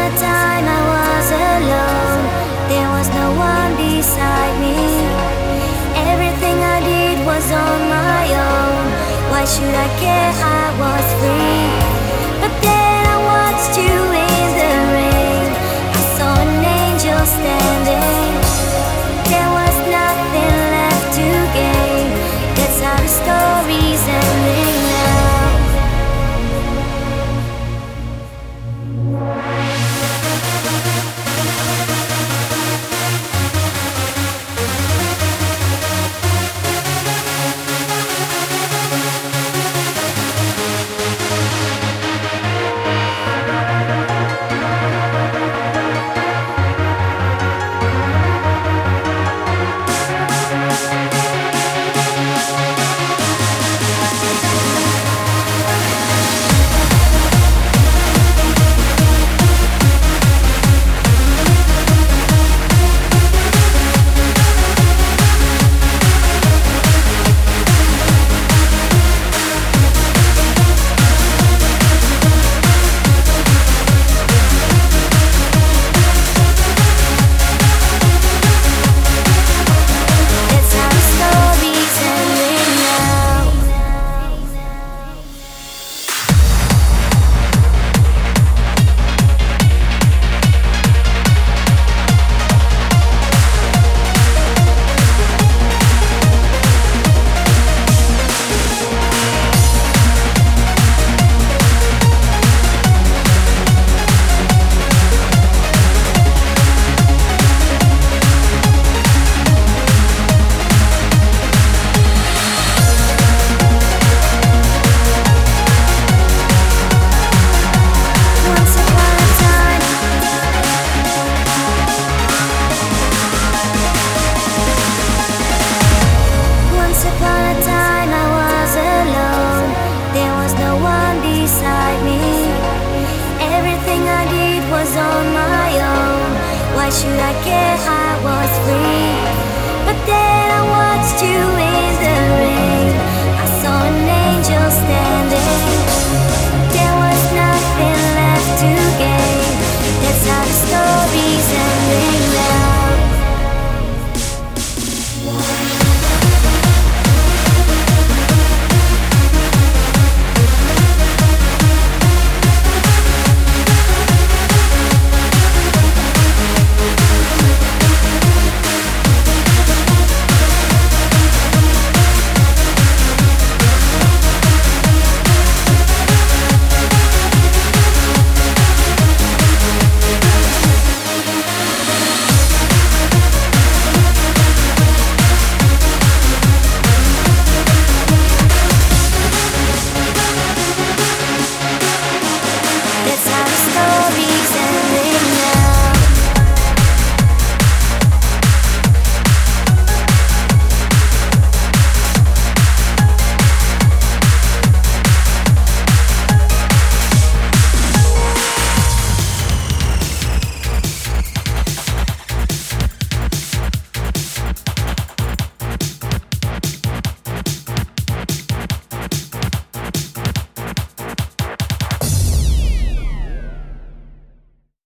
a time I was alone. There was no one beside me. Everything I did was on my own. Why should I care? I was free. But then I watched you in the rain. I saw an angel standing. There was nothing left to gain. That's how the story's ending now. Why should I care? I was free. But then I watched you in the rain. I saw an angel standing.